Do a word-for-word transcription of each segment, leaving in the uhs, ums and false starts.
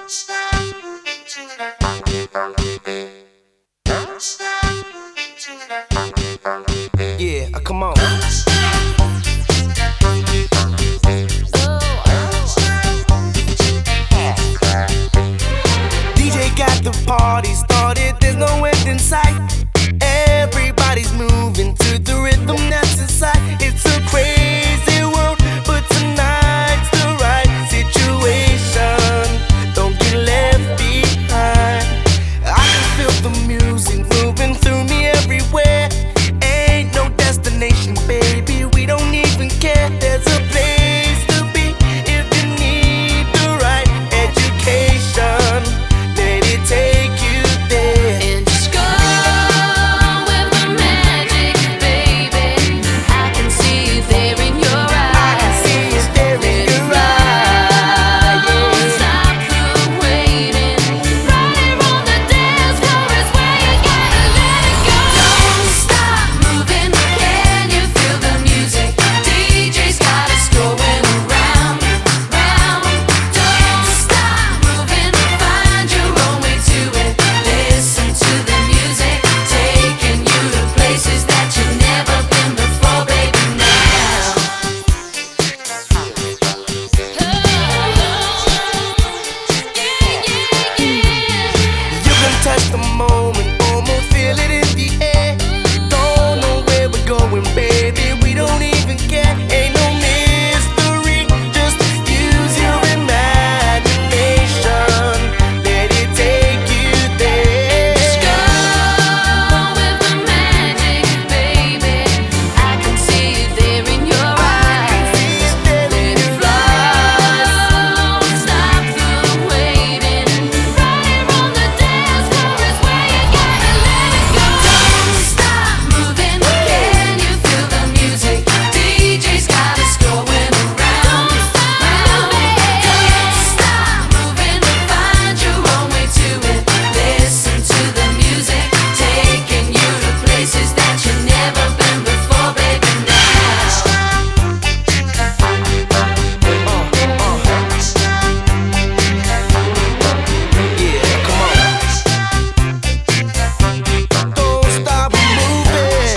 Yeah, uh, come on. D J got the party started, there's no end in sight. Everybody's moving to the rhythm that's inside. It's a crazy world, but tonight's the right situation. Don't get left behind. I can feel the music moving through me everywhere. Ain't no destination, baby, we don't even care. There's a place to be if you need the right education. Let it take you there. And just go with the magic, baby. I can see it there in your eyes. I can see it there in your eyes. Don't stop the waiting. Right here on the dance floor is where you gotta let it go. Don't stop moving. Can you feel the music? D J's got us going around, round. Don't stop moving. Find your own way to it. Listen to the music, taking you to places that you've never been before, baby. Now. You can touch the moment, almost feel it in the air. Don't know where we're going, baby, we don't even care. Ain't no mystery, just use your imagination. Let it take you there. Just go with the magic, baby. I can see it there in your eyes. Let it flow. Stop the waiting. Right here on the dance floor is where you gotta let it go. Don't stop moving. Can you feel the music? D J's got us going around, round. Don't stop moving. Find your own way to it. Listen to the music, taking you to places that you've never been before, baby. Now. Yeah, come on. Don't stop moving.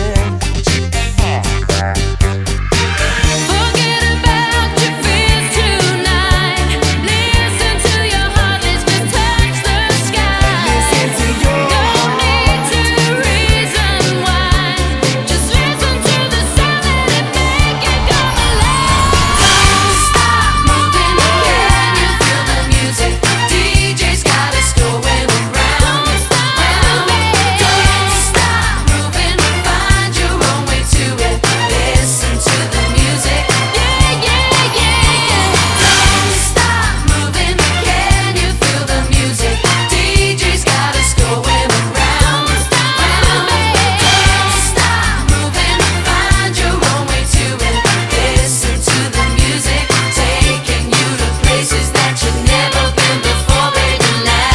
Forget about your fears tonight. Listen to your heart, let's just touch the sky. Listen to your No need to reason why. Just listen to the sound, let it make you come alive. Don't stop moving. Can you feel the music? D J's got us going around, round. Don't stop moving. Find your own way to it. Listen to the music. Yeah, yeah, yeah. Don't stop moving. Can you feel the music? D J's got us going around, round. Don't stop moving. Find your own way to it. Listen to the music, taking you to places that you've never been before, baby. Now.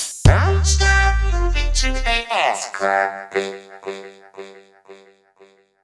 To the ass club.